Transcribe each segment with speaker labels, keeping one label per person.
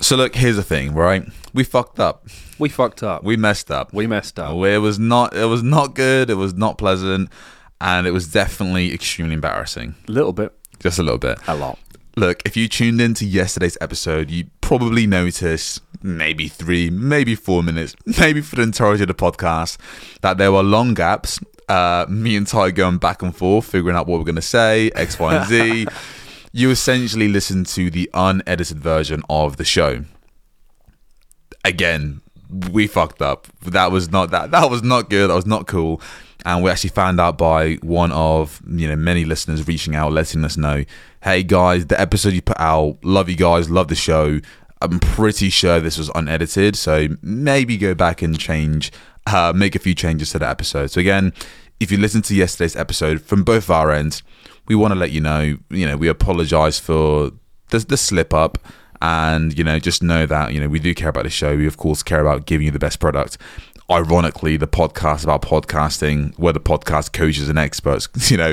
Speaker 1: So look, here's the thing, right? We fucked up.
Speaker 2: We fucked up.
Speaker 1: We messed up.
Speaker 2: We messed up.
Speaker 1: It was not good. It was not pleasant. And it was definitely extremely embarrassing.
Speaker 2: A little bit.
Speaker 1: Just a little bit.
Speaker 2: A lot.
Speaker 1: Look, if you tuned into yesterday's episode, you probably noticed maybe 3, maybe 4 minutes, maybe for the entirety of the podcast, that there were long gaps. Me and Ty going back and forth, figuring out what we're going to say, X, Y, and Z. You essentially listened to the unedited version of the show. Again, we fucked up. That was not good. That was not cool. And we actually found out by one of many listeners reaching out, letting us know, hey guys, the episode you put out, love you guys, love the show. I'm pretty sure this was unedited, so maybe go back and make a few changes to the episode. So again, if you listen to yesterday's episode from both of our ends, we want to let you know, we apologize for the slip up, and just know that we do care about the show. We of course care about giving you the best product. Ironically, the podcast about podcasting, where the podcast coaches and experts,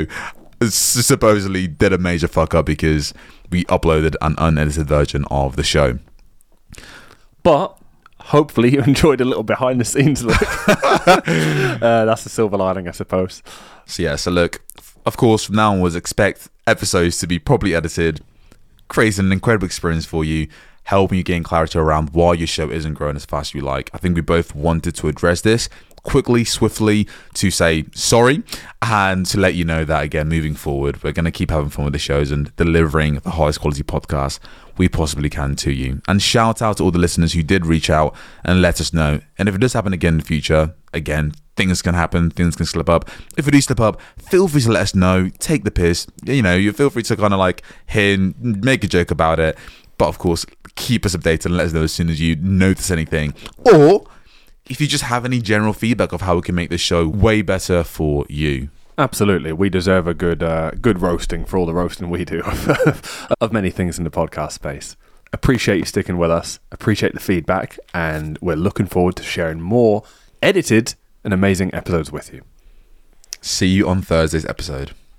Speaker 1: supposedly did a major fuck up because we uploaded an unedited version of the show.
Speaker 2: But hopefully you enjoyed a little behind the scenes look. That's the silver lining, I suppose.
Speaker 1: So look, of course, from now onwards, expect episodes to be properly edited, creating an incredible experience for you, helping you gain clarity around why your show isn't growing as fast as you like. I think we both wanted to address this quickly, swiftly, to say sorry, and to let you know that, again, moving forward, we're going to keep having fun with the shows and delivering the highest quality podcast we possibly can to you. And shout out to all the listeners who did reach out and let us know. And if it does happen again in the future, again, things can happen, things can slip up. If it do slip up, feel free to let us know, take the piss, you feel free to kind of like make a joke about it. But of course, keep us updated and let us know as soon as you notice anything. Or if you just have any general feedback of how we can make this show way better for you.
Speaker 2: Absolutely. We deserve a good roasting for all the roasting we do of many things in the podcast space. Appreciate you sticking with us. Appreciate the feedback. And we're looking forward to sharing more edited and amazing episodes with you.
Speaker 1: See you on Thursday's episode.